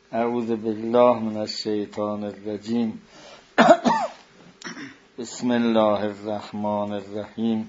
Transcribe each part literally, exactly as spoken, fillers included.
اعوذ بالله من الشیطان الرجیم. بسم الله الرحمن الرحیم.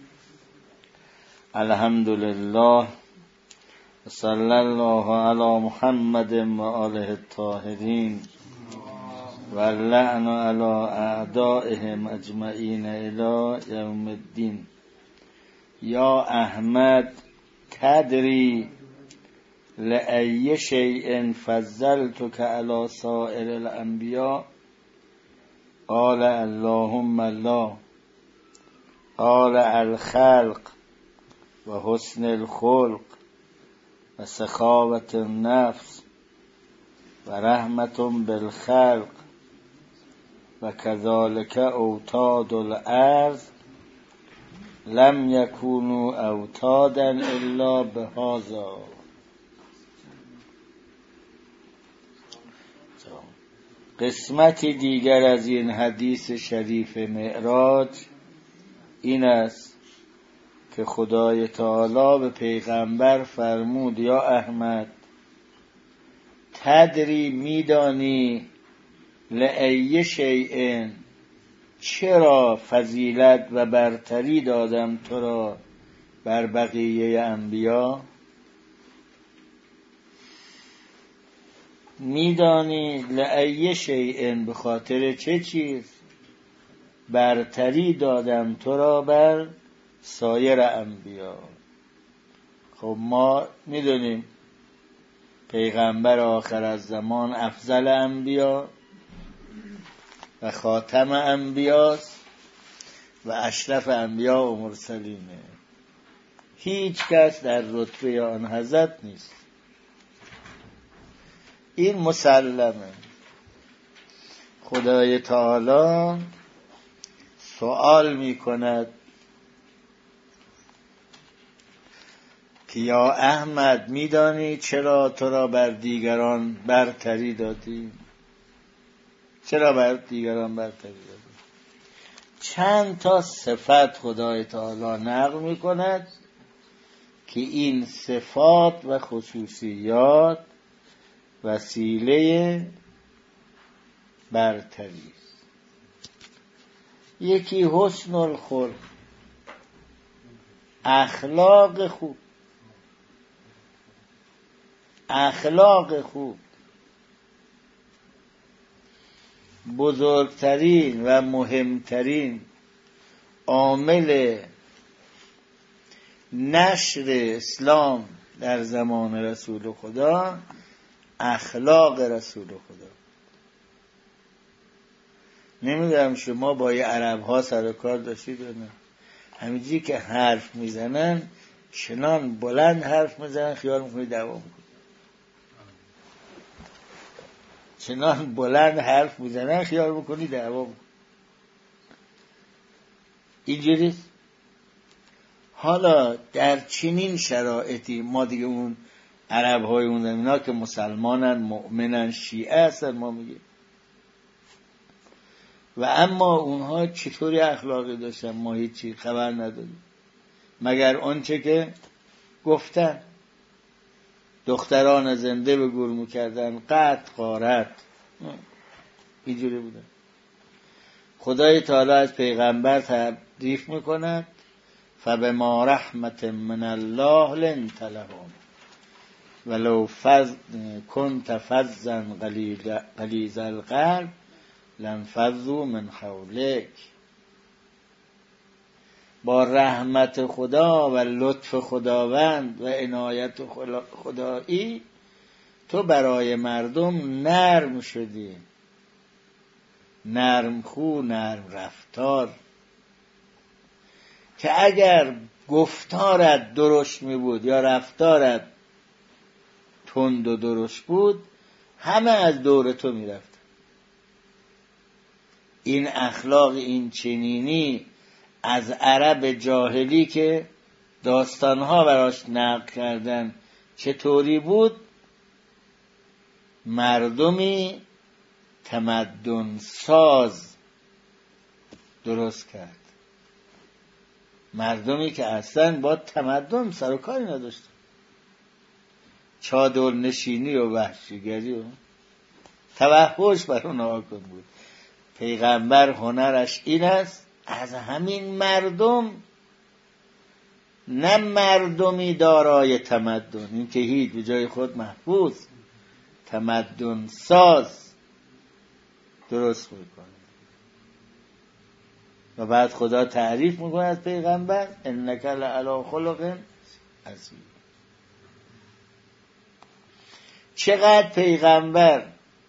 الحمد لله و صلی الله علی محمد و آله الطاهرین و اللعن علی اعدائهم اجمعین الی یوم الدین. یا احمد تدری لأی شیء فضلتک علی سائر الانبیاء؟ قال اللهم لا. قال الخلق و حسن الخلق و سخاوت النفس و رحمت بالخلق و کذالک اوتاد الارض لم یکونوا اوتادا الا بهذا. قسمتی دیگر از این حدیث شریف معراج این است که خدای تعالی به پیغمبر فرمود یا احمد تدری میدانی لأی شیء چرا فضیلت و برتری دادم تو را بر بقیه انبیا؟ میدانی لأی شیء به خاطر چه چیز برتری دادم تو را بر سایر انبیا؟ خب ما میدونیم پیغمبر آخر از زمان افضل انبیا و خاتم انبیاست و اشرف انبیا و مرسلینه. هیچ کس در رتبه آن حضرت نیست. این مسلمه. خدای تعالی سوال می کند که یا احمد میدانی چرا تو را بر دیگران برتری دادی؟ چرا بر دیگران برتری دادی؟ چند تا صفت خدای تعالی نقل می کند که این صفات و خصوصیات وسیله برتری است. یکی حسن الخلق، اخلاق خوب. اخلاق خوب بزرگترین و مهمترین عامل نشر اسلام در زمان رسول خدا اخلاق رسول خدا. نمیدونم شما با یه عرب ها سر کار داشتید یا نه؟ همینجوری که حرف میزنن چنان بلند حرف میزنن خیال میکنی دعوا میکنی. چنان بلند حرف میزنن خیال میکنی دعوا میکنی. اینجوریست. حالا در چنین شرایطی ما دیگه اون عرب های اون زمینا که مسلمانن مؤمنن شیعه هستن ما میگیم، و اما اونها چطوری اخلاقی داشتن ما هیچی خبر نداریم مگر آنچه که گفتن. دختران زنده به گور میکردن، قطع غارت، اینجوری بودن. خدای تعالی از پیغمبر تعریف میکند فبما رحمت من الله لنت لهم ولو فض كنت فظا غلیظ القلب لانفضوا من حولک. با رحمت خدا و لطف خداوند و عنایت خدایی تو برای مردم نرم شدی، نرم خو، نرم رفتار، که اگر گفتارت درشت می بود یا رفتارت تند و درشت بود همه از دور تو می رفت. این اخلاق این چنینی از عرب جاهلی که داستانها براش نقل کردن چطوری بود؟ مردمی تمدن ساز درست کرد، مردمی که اصلا با تمدن سر و کاری نداشتن. چادر نشینی و وحشیگری و توحش بر اون حاکم بود. پیغمبر هنرش این است از همین مردم، نه مردمی دارای تمدن، این که هیچ به جای خود محفوظ، تمدن ساز درست میکنه. و بعد خدا تعریف میکنه از پیغمبر انک لعلی خلق عظیم. چقدر پیغمبر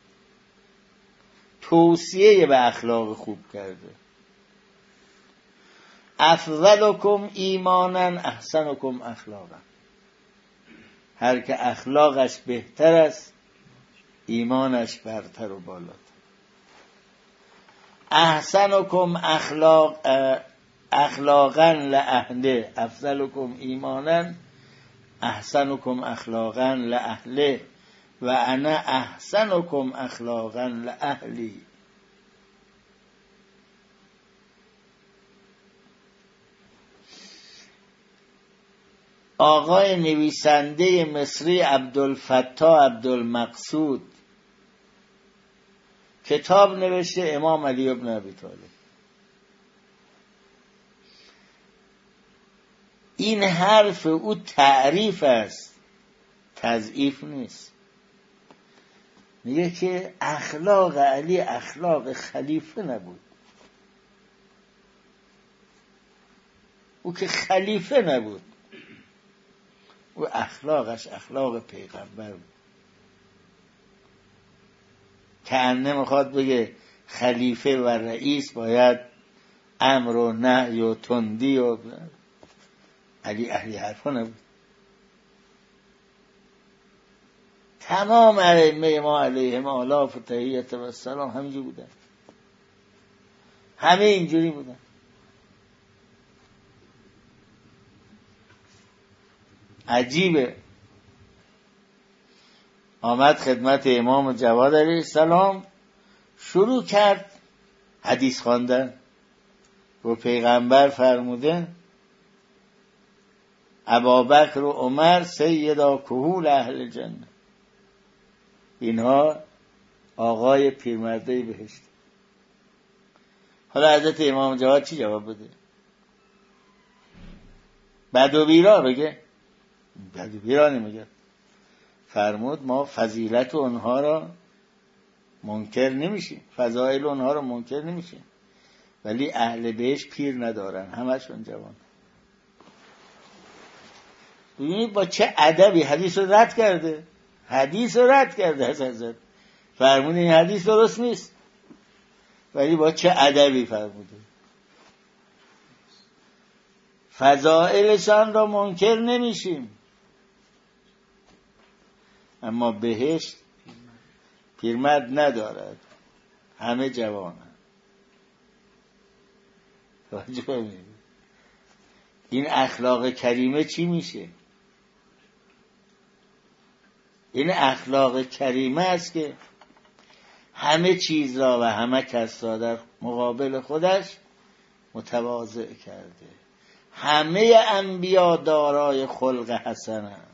توصیه به اخلاق خوب کرده. افضلکم ایمانا احسنکم اخلاقا. هر که اخلاقش بهتر است ایمانش برتر و بالاتر. احسنکم اخلاق اخلاقا لأهله، افضلکم ایمانا احسنکم اخلاقا لأهله و انا احسنکم اخلاقا لأهلی. آقای نویسنده مصری عبدالفتاح عبدالمقصود کتاب نوشته امام علی ابن ابی طالب. این حرف او تعریف است، تضعیف نیست. میگه که اخلاق علی اخلاق خلیفه نبود. او که خلیفه نبود، او اخلاقش اخلاق پیغمبر بود. که انه میخواد بگه خلیفه و رئیس باید امر و نهی و تندی و علی اهلی حرفا نبود. تمام ائمه ما علیهم آلاف و تحیت و سلام همینجوری بودن، همه اینجوری بودن. عجیبه. آمد خدمت امام جواد علیه السلام، شروع کرد حدیث خواندن و پیغمبر فرموده ابابکر و عمر سیدا کهول اهل جنه، اینها آقای پیرمرده بهشت. حالا حضرت امام جواد چی جواب بده؟ بد و بیرا بگه؟ بد و بیرا نمیگه. فرمود ما فضیلت اونها را منکر نمیشیم، فضائل اونها را منکر نمیشیم، ولی اهل بهشت پیر ندارن، همشون جوان. ببینید با چه ادبی حدیث رو رد کرده، حدیث رو رد کرده از حضرت. فرمود این حدیث درست نیست، ولی با چه ادبی فرموده. فضائلشان را منکر نمیشیم، اما بهشت پیرمرد ندارد، همه جوانند. این اخلاق کریمه چی میشه؟ این اخلاق کریمه است که همه چیز را و همه کس را در مقابل خودش متواضع کرده. همه انبیا دارای خلق حسنند،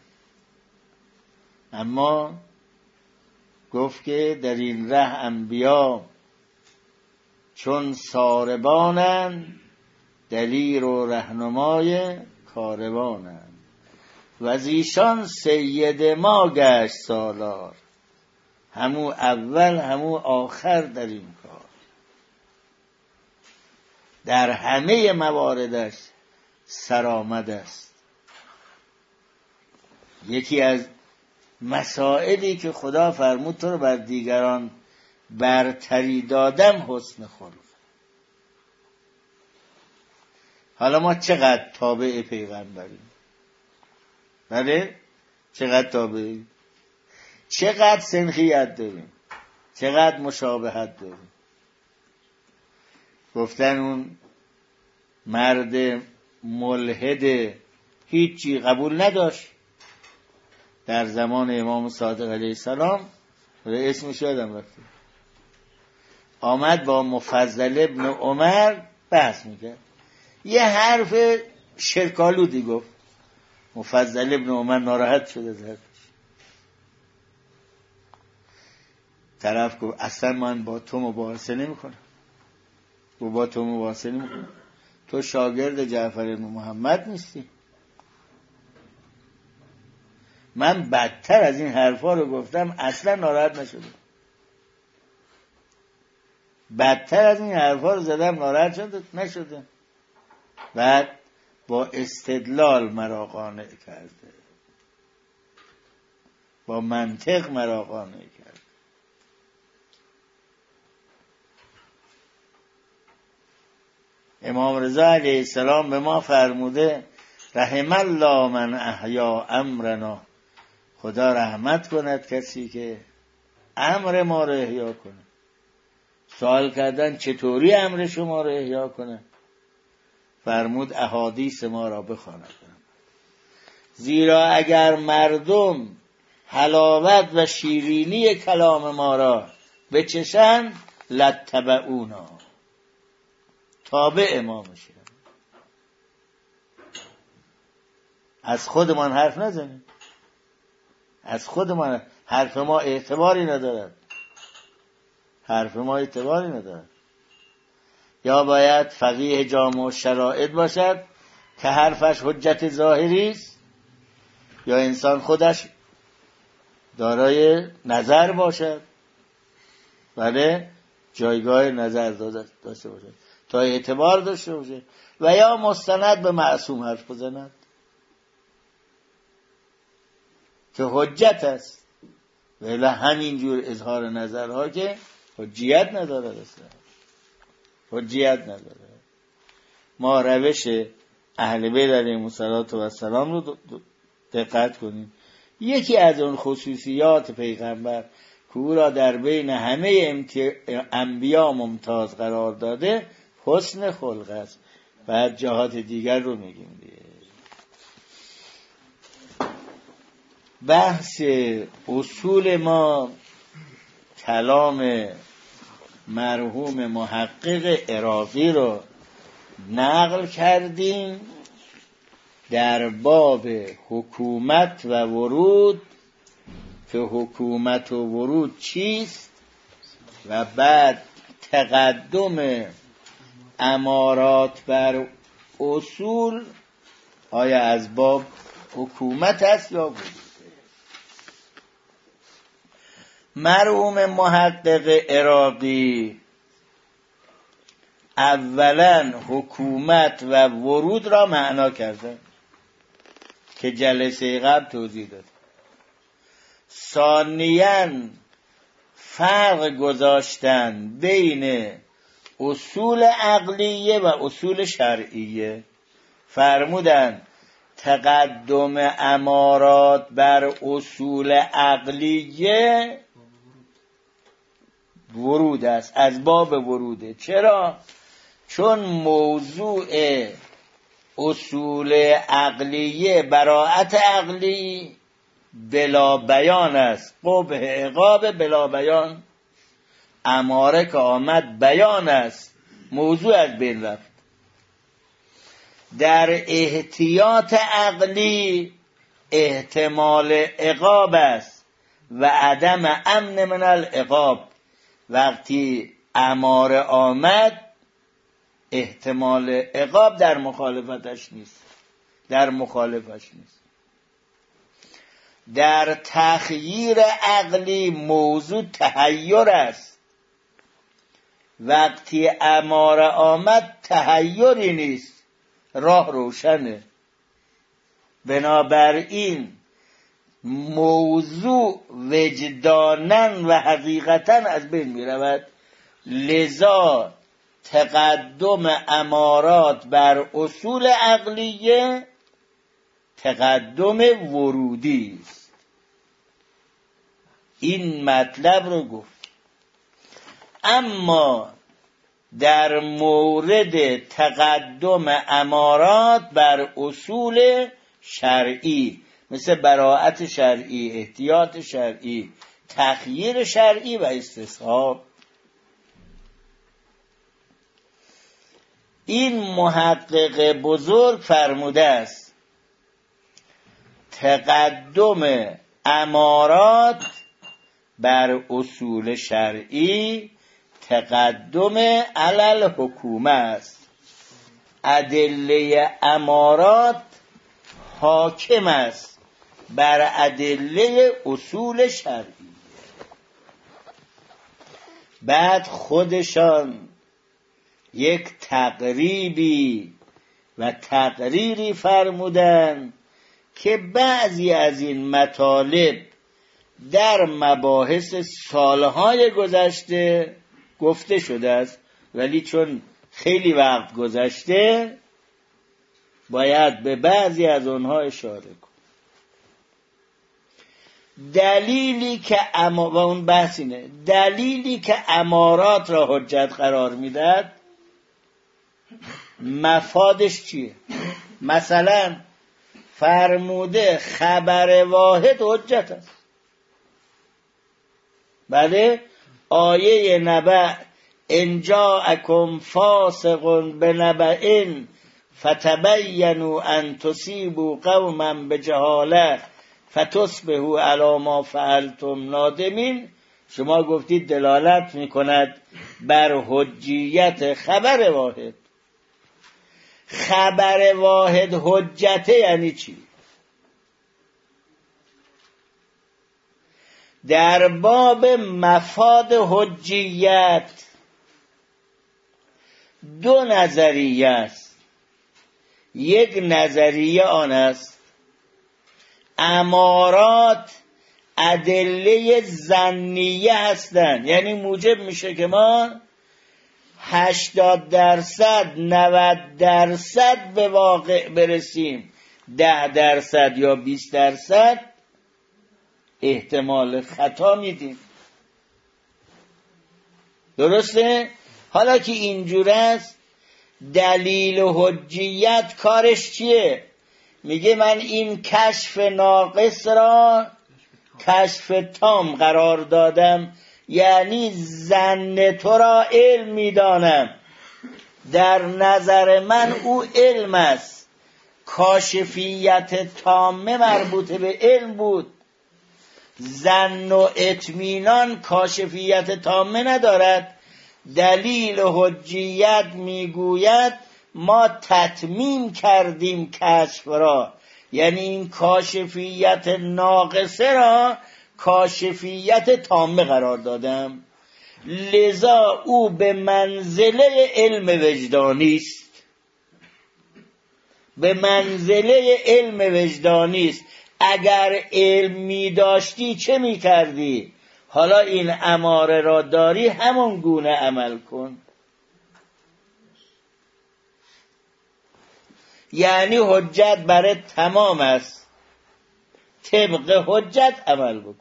اما گفت که در این ره انبیا چون ساربانند، دلیر و رهنمای کاروانند، و از ایشان سید ما گشت سالار، همو اول همو آخر در این کار. در همه مواردش سرآمد است. یکی از مسائلی که خدا فرمود تو رو بر دیگران برتری دادم حسن خلق. حالا ما چقدر تابع پیغمبریم؟ بله؟ چقدر تابعیم؟ چقدر سنخیت داریم؟ چقدر مشابهت داریم؟ گفتن اون مرد ملحد هیچی قبول نداشت در زمان امام صادق علیه السلام، اسمش یادم رفته، آمد با مفضل ابن عمر بحث میکرد، یه حرف شرکالودی گفت. مفضل ابن عمر ناراحت شده زد، طرف گفت اصلا من با تو مباحثه نمی کنم، و با تو مباحثه نمی کنم، تو شاگرد جعفر بن محمد نیستی. من بدتر از این حرفا رو گفتم، اصلا ناراحت نشدم. بدتر از این حرفا رو زدم، ناراحت شد نشدم. بعد با استدلال مرا قانع کرده، با منطق مرا قانع کرده. امام رضا علیه السلام به ما فرموده رحم الله من احیا امرنا، خدا رحمت کند کسی که امر ما رو احیا کنه. سوال کردن چطوری امر شما رو احیا کنه؟ فرمود احادیث ما را بخواند. زیرا اگر مردم حلاوت و شیرینی کلام ما را بچشن لتبعونا، تابع ما میشن. از خودمان حرف نزنیم، از خودمان حرف ما اعتباری ندارد، حرف ما اعتباری ندارد. یا باید فقیه جامع شرائط باشد که حرفش حجت ظاهری است، یا انسان خودش دارای نظر باشد، بله جایگاه نظر داشته باشد تا اعتبار داشته باشه، و یا مستند به معصوم حرف بزند که حجت است. ولی همینجور اظهار نظرها که حجیت نداره، اصلا حجیت نداره. ما روش اهل بیت علیهم السلام رو دقت کنیم. یکی از اون خصوصیات پیغمبر که او را در بین همه امتی... انبیا ممتاز قرار داده حسن خلق است. بعد جهات دیگر رو میگیم دیگه. بحث اصول ما کلام مرحوم محقق عراقی رو نقل کردیم در باب حکومت و ورود، که حکومت و ورود چیست، و بعد تقدم امارات بر اصول آیا از باب حکومت است یا ورود. مرحوم محقق عراقی اولا حکومت و ورود را معنا کرده که جلسه قبل توضیح داد. ثانیاً فرق گذاشتن بین اصول عقلیه و اصول شرعیه. فرمودن تقدم امارات بر اصول عقلیه ورود است، از باب وروده. چرا؟ چون موضوع اصول عقلیه براءت عقلی بلا بیان است، قبح عقاب بلا بیان. اماره که آمد بیان است، موضوع از بین رفت. در احتیاط عقلی احتمال عقاب است و عدم امن من العقاب. وقتی اماره آمد احتمال عقاب در مخالفتش نیست، در مخالفش نیست. در تخییر عقلی موضوع تحیر است، وقتی اماره آمد تحیری نیست، راه روشنه. بنابراین موضوع وجدانن و حقیقتا از بین می رود. لذا تقدم امارات بر اصول عقلیه تقدم ورودی است. این مطلب رو گفت. اما در مورد تقدم امارات بر اصول شرعی مثل براءت شرعی، احتیاط شرعی، تخییر شرعی و استصحاب، این محقق بزرگ فرموده است تقدم امارات بر اصول شرعی تقدم علی الحکومه است. ادله امارات حاکم است بر ادله اصول شرعی. بعد خودشان یک تقریبی و تقریری فرمودن که بعضی از این مطالب در مباحث سالهای گذشته گفته شده است، ولی چون خیلی وقت گذشته باید به بعضی از آنها اشاره کن. دلیلی که اما و اون بحث اینه، دلیلی که امارات را حجت قرار میداد مفادش چیه؟ مثلا فرموده خبر واحد حجت است. بله، آیه نبأ ان جاءکم فاسق بنبأ فتبینوا ان تصیبوا قوما بجهاله فتصبحوا علی ما فعلتم نادمین، شما گفتید دلالت میکند بر حجیت خبر واحد. خبر واحد حجته یعنی چی؟ در باب مفاد حجیت دو نظریه است. یک نظریه آن است امارات ادله ظنیه هستند، یعنی موجب میشه که ما هشتاد درصد نود درصد به واقع برسیم، ده درصد یا بیست درصد احتمال خطا میدیم. درسته؟ حالا که اینجور است، دلیل حجیت کارش چیه؟ میگه من این کشف ناقص را کشف تام قرار دادم، یعنی ظن تو را علم میدانم، در نظر من او علم است. کاشفیت تامه مربوط به علم بود، ظن و اطمینان کاشفیت تامه ندارد. دلیل حجیت میگوید ما تتمیم کردیم کشف را، یعنی این کاشفیت ناقصه را کاشفیت تامه قرار دادم، لذا او به منزله علم وجدانی است. به منزله علم وجدانی است. اگر علم می داشتی چه می کردی؟ حالا این اماره را داری، همون گونه عمل کن. یعنی حجت برای تمام است، طبق حجت عمل بکن.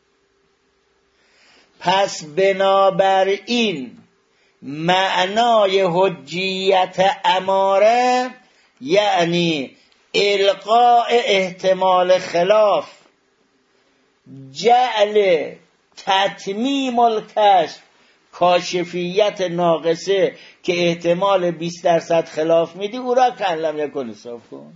پس بنابراین معنای حجیت اماره یعنی القاء احتمال خلاف، جعل تتمیم الکشف، کاشفیت ناقصه که احتمال بیست درصد خلاف میدی او را کلم یکن حساب کن.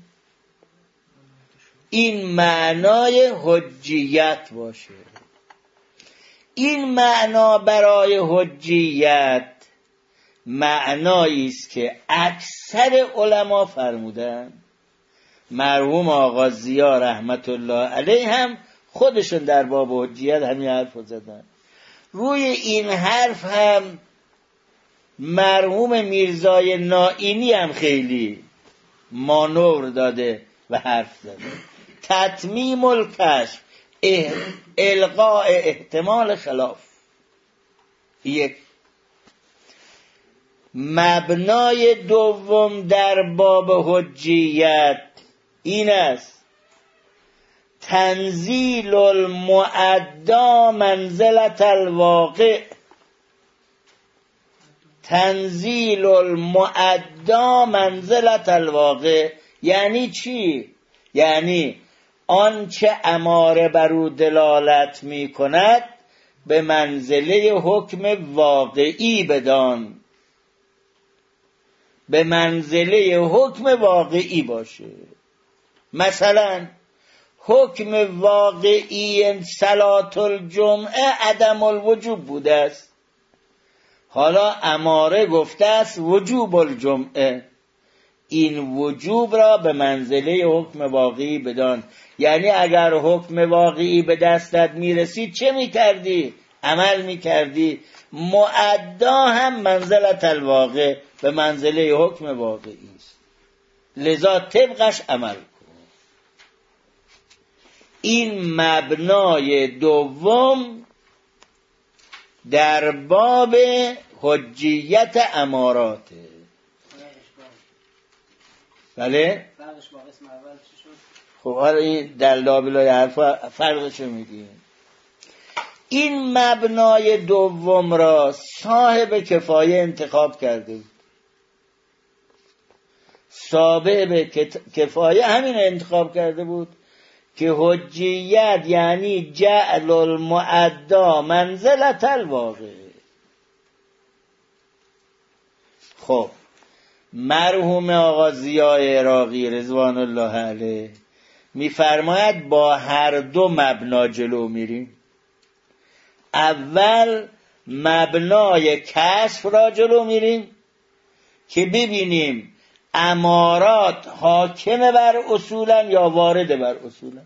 این معنای حجیت باشه. این معنا برای حجیت معنایی است که اکثر علما فرمودن. مرحوم آقا ضیا رحمت الله علیه هم خودشون در باب حجیت همین حرف زدن. روی این حرف هم مرحوم میرزای نائینی هم خیلی مانور داده و حرف زده. تتمیم الکشف، القاء احتمال خلاف. یک مبنای دوم در باب حجیت این است: تنزیل المعدا منزلت الواقع. تنزیل المعدا منزلت الواقع یعنی چی؟ یعنی آنچه اماره بر او دلالت می کند به منزله حکم واقعی بدان، به منزله حکم واقعی باشه. مثلا حکم واقعی صلاة الجمعه عدم الوجوب بوده است. حالا اماره گفته است وجوب الجمعه، این وجوب را به منزله حکم واقعی بدان. یعنی اگر حکم واقعی به دستت میرسید چه میکردی؟ عمل میکردی. مؤدا هم منزلت الواقع، به منزله حکم واقعی است، لذا طبقش عمل کن. این مبنای دوم در باب حجیت اماراته. بله؟ فرقش با قسم اول چی شد؟ خب حالا این در لابلای حرفا فرقشو میگیم. این مبنای دوم را صاحب کفایه انتخاب کرده بود. صاحب کفایه همین انتخاب کرده بود که حجیت یعنی جعل المؤدا منزلت الواقع. خب مرحوم آقا ضیاء عراقی رضوان الله علیه میفرماید با هر دو مبنا جلو میریم. اول مبنای کشف را جلو میریم که ببینیم امارات حاکم بر اصولا یا وارد بر اصولا.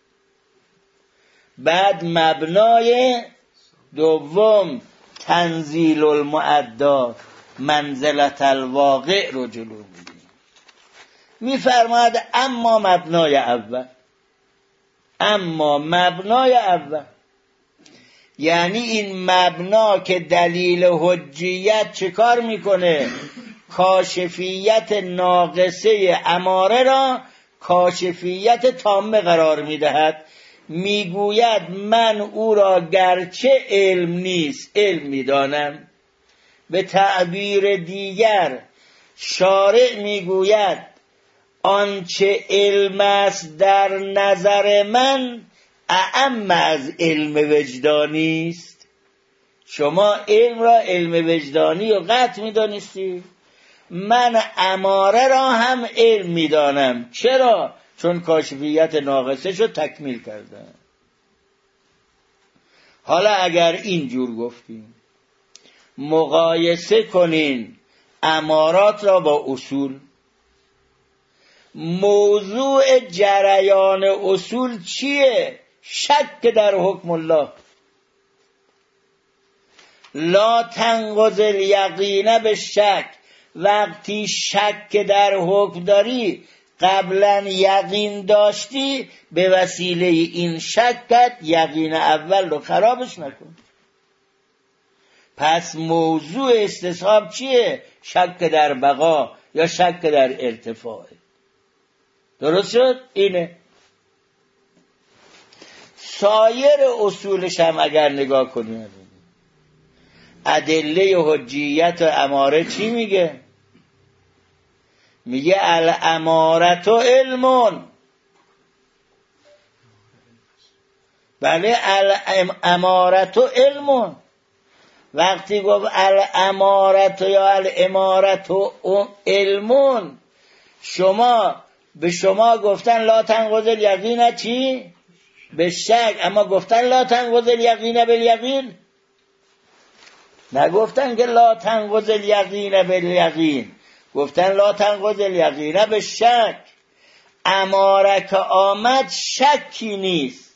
بعد مبنای دوم تنزیل المؤدا منزلت الواقع رو جلو میریم. میفرماید اما مبنای اول اما مبنای اول یعنی این مبنا که دلیل حجیت چه کار میکنه؟ کاشفیت ناقصه اماره را کاشفیت تامه قرار میدهد. میگوید من او را گرچه علم نیست علم میدانم. به تعبیر دیگر شارع میگوید آنچه علم است در نظر من اعم از علم وجدانی است. شما علم را علم وجدانی و قطع میدانستی، من اماره را هم علم میدانم. چرا؟ چون کاشفیت ناقصه شو تکمیل کردم. حالا اگر اینجور گفتیم مقایسه کنین امارات را با اصول. موضوع جریان اصول چیه؟ شک در حکم الله. لا تنقض الیقین به شک. وقتی شک در حکم داری قبلا یقین داشتی، به وسیله این شکت یقین اول رو خرابش نکن. پس موضوع استصحاب چیه؟ شک در بقا یا شک در ارتفاع. درست شد؟ اینه. سایر اصولش هم اگر نگاه کنیم ادله حجیت و اماره چی میگه؟ میگه الامارت و علمون. بله الامارت و علمون. وقتی گفت الامارت یا الامارت و علمون، شما به شما گفتن لا تنقض الیقین چی؟ به شک. اما گفتن لا تنقض الیقین بالیقین؟ نگفتن که لا تنقض الیقین بالیقین، گفتن لا تنقض الیقین به شک. اماره که آمد شکی نیست.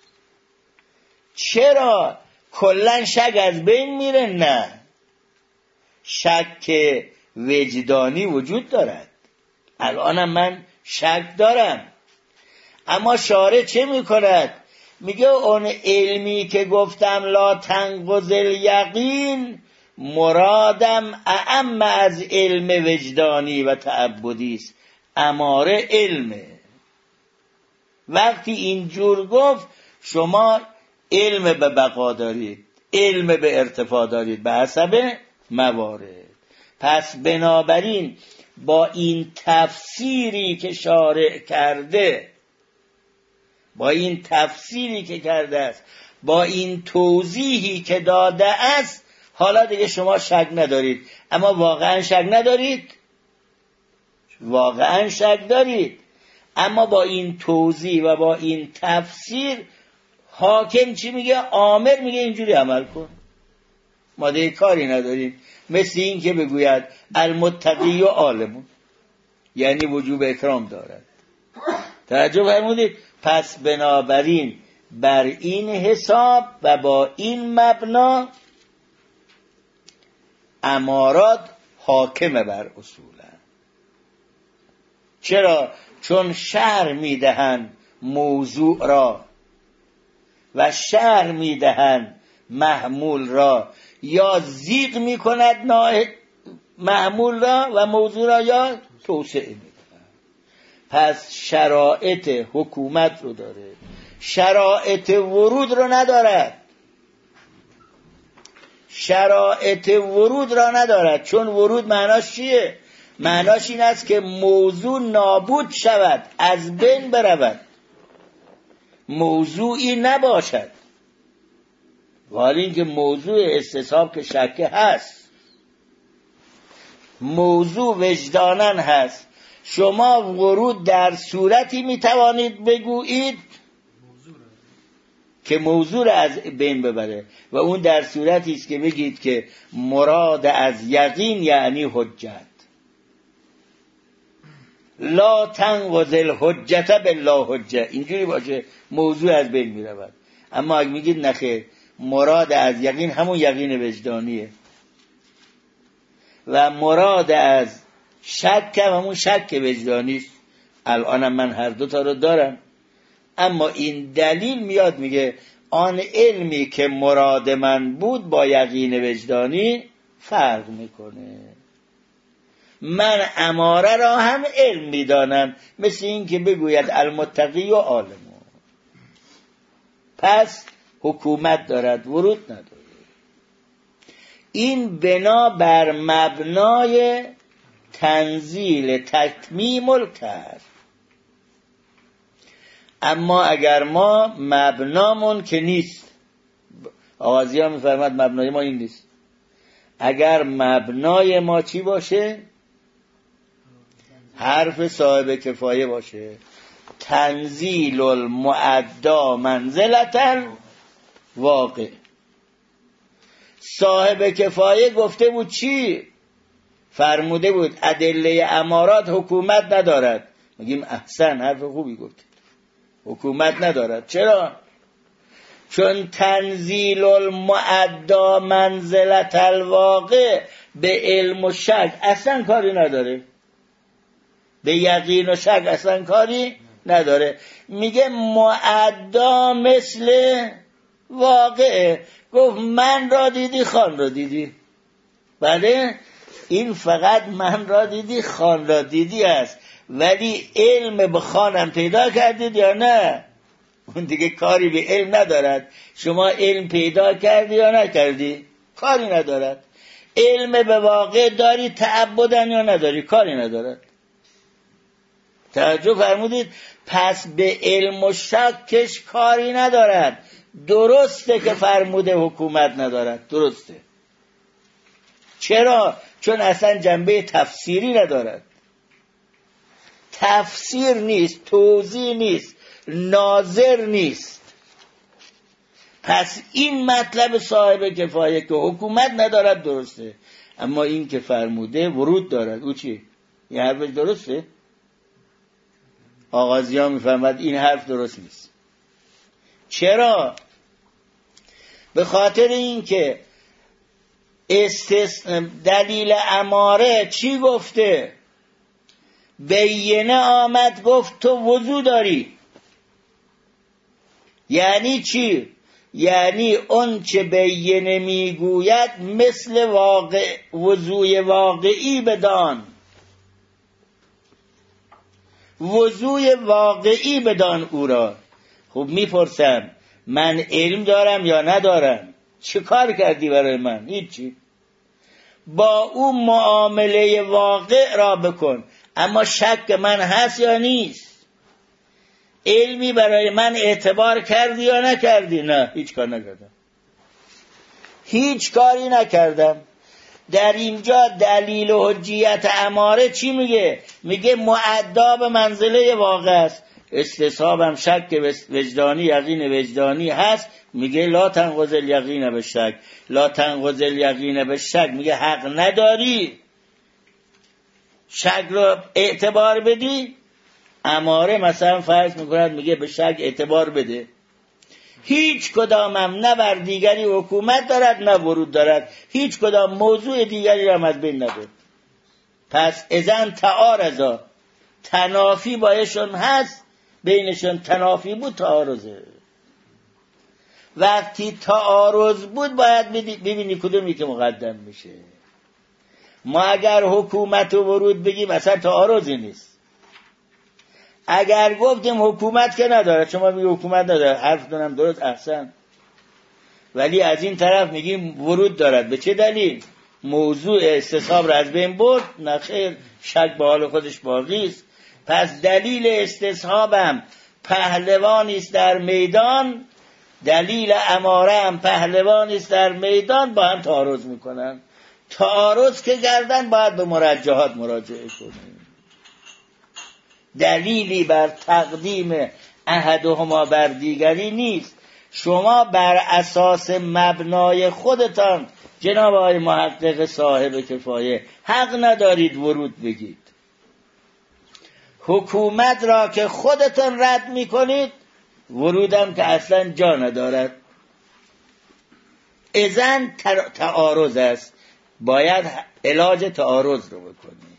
چرا؟ کلن شک از بین میره؟ نه، شک وجدانی وجود دارد. الانم من شک دارم، اما شارع چه میکند؟ میگه اون علمی که گفتم لا تنقض الیقین مرادم اعم از علم وجدانی و تعبدی است. اماره علمه. وقتی اینجور گفت شما علم به بقا دارید، علم به ارتفاع دارید به حسب موارد. پس بنابراین با این تفسیری که شارع کرده، با این تفسیری که کرده است، با این توضیحی که داده است، حالا دیگه شما شک ندارید. اما واقعا شک ندارید؟ واقعا شک دارید؟ اما با این توضیح و با این تفسیر حاکم چی میگه؟ آمر میگه اینجوری عمل کن. ما دیگه کاری نداریم. مثل این که بگوید المتقی و عالمون، یعنی وجوب اکرام دارد. توجه فرمودید؟ پس بنابراین بر این حساب و با این مبنا امارات حاکم بر اصولن. چرا؟ چون شرح میدهند موضوع را و شرح میدهند محمول را، یا ضیق میکند محمول را و موضوع را، یا توسعه میدهند. پس شرایط حکومت رو داره، شرایط ورود رو ندارد. شرایط ورود را ندارد. چون ورود معناش چیه؟ معناش این است که موضوع نابود شود، از بین برود، موضوعی نباشد. ولی اینکه موضوع استصحاب که شکه هست، موضوع وجدانن هست. شما ورود در صورتی میتوانید بگویید که موضوع را از بین ببره، و اون در صورتی است که بگید که مراد از یقین یعنی حجت. لا تنقض الحجت بالله حجه، اینجوری باشه موضوع از بین میرود. اما اگه میگید نخیر، مراد از یقین همون یقین وجدانیه و مراد از شک همون شک وجدانیست. الانم من هر دو تا رو دارم، اما این دلیل میاد میگه آن علمی که مراد من بود با یقین وجدانی فرق میکنه. من اماره را هم علم میدانم، مثل این که بگوید المتقی و عالمون. پس حکومت دارد، ورود نداره. این بنا بر مبنای تنزیل تتمیم الکرم. اما اگر ما مبنامون که نیست، آغازی ها میفرماد مبنای ما این نیست. اگر مبنای ما چی باشه؟ حرف صاحب کفایه باشه. تنزیل المعدا منزلة واقع. صاحب کفایه گفته بود چی؟ فرموده بود ادله امارات حکومت ندارد. میگیم احسن، حرف خوبی گفت، حکومت ندارد. چرا؟ چون تنزیل المعدا منزلة الواقع به علم و شک اصلا کاری نداره، به یقین و شک اصلا کاری نداره. میگه معدا مثل واقعه. گفت من را دیدی، خان را دیدی. بله، این فقط من را دیدی، خان را دیدی است. ولی علم به خانم پیدا کردید یا نه؟ اون دیگه کاری به علم ندارد. شما علم پیدا کردی یا نکردی؟ کاری ندارد. علم به واقع داری تعبدن یا نداری؟ کاری ندارد. توجه فرمودید؟ پس به علم و شکش کاری ندارد. درسته که فرموده حکومت ندارد، درسته. چرا؟ چون اصلا جنبه تفسیری ندارد. تفسیر نیست، توضیح نیست، ناظر نیست. پس این مطلب صاحب کفایه که حکومت ندارد درسته. اما این که فرموده ورود دارد، او چی؟ این حرف درسته؟ آغازی ها میفهمد این حرف درست نیست. چرا؟ به خاطر این که استث... دلیل اماره چی گفته؟ بینه آمد گفت تو وضو داری. یعنی چی؟ یعنی اون چه بینه میگوید مثل واقع وضوی واقعی بدان، وضوی واقعی بدان او را. خب میپرسم من علم دارم یا ندارم؟ چه کار کردی برای من؟ هیچی. با او معامله واقع را بکن. اما شک من هست یا نیست؟ علمی برای من اعتبار کردی یا نکردی؟ نه، هیچ کار نکردم، هیچ کاری نکردم. در اینجا دلیل و حجیت اماره چی میگه؟ میگه معدا به منزله واقع است. استصحابم شک وجدانی یقین وجدانی هست، میگه لا تنقض الیقین به شک. لا تنقض الیقین به شک میگه حق نداری شک رو اعتبار بدی. اماره مثلا فرض میکند میگه به شک اعتبار بده. هیچ کدامم نه بر دیگری حکومت دارد نه ورود دارد، هیچ کدام موضوع دیگری را از بین نبرد. پس اذن تعارضا، تنافی بایشون هست، بینشون تنافی بود تعارضه. وقتی تعارض بود باید ببینی کدومی که مقدم میشه. ما اگر حکومت و ورود بگیم اصلا تعارضی نیست. اگر گفتیم حکومت که نداره، شما میگی حکومت نداره، حرف دونم درست احسن، ولی از این طرف میگیم ورود دارد. به چه دلیل؟ موضوع استصحاب را از بین برد؟ نخیر، شک به حال خودش باقی است. پس دلیل استصحابم پهلوانی است در میدان، دلیل اماره هم پهلوانی است در میدان، با هم تعارض میکنن. تعارض که گردن باید به مرجحات مراجعه کنیم. دلیلی بر تقدیم احدهما بر دیگری نیست. شما بر اساس مبنای خودتان جناب آقای محقق صاحب کفایه حق ندارید ورود بگید. حکومت را که خودتان رد میکنید، ورودم که اصلا جا ندارد. اذن تعارض است، باید علاج تعارض رو بکنید.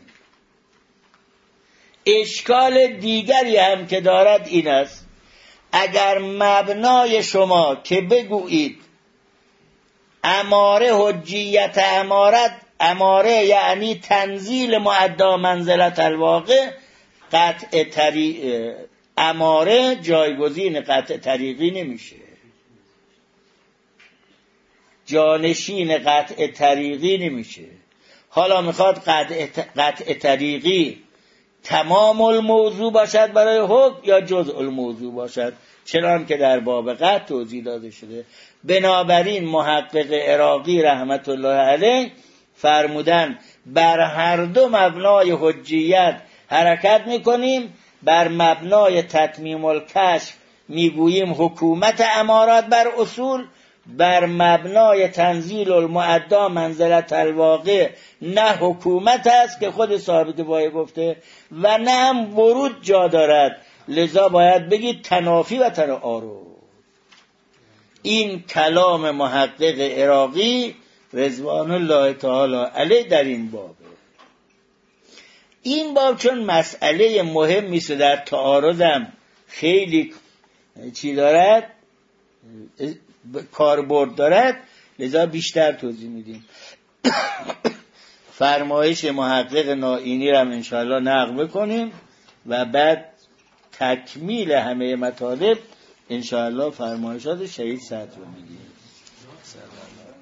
اشکال دیگری هم که دارد این است، اگر مبنای شما که بگویید اماره حجیت امارت، اماره یعنی تنزیل معدا منزلت الواقع، قطع طریق اماره جایگزین قطع طریقی نمیشه، جانشین قطع طریقی نمیشه. حالا میخواد قطع, قطع طریقی تمام الموضوع باشد برای حکم یا جزء الموضوع باشد، چنان که در باب قطع توضیح داده شده. بنابراین محقق عراقی رحمت الله علیه فرمودن بر هر دو مبنای حجیت حرکت میکنیم. بر مبنای تتمیم الکشف میگوییم حکومت امارات بر اصول، بر مبنای تنزیل المعدا منزلت الواقع نه حکومت است که خود صاحب کفایه گفته و نه هم ورود جا دارد، لذا باید بگید تنافی و تعارض. این کلام محقق عراقی رضوان الله تعالی علیه در این بابه. این باب چون مسئله مهمی است در تعارضم خیلی چی دارد، کاربرد دارد، لذا بیشتر توضیح میدیم. فرمایش محقق نائینی را هم انشاءالله نقل بکنیم و بعد تکمیل همه مطالب انشاءالله فرمایشات شهید صدر رو میگیم.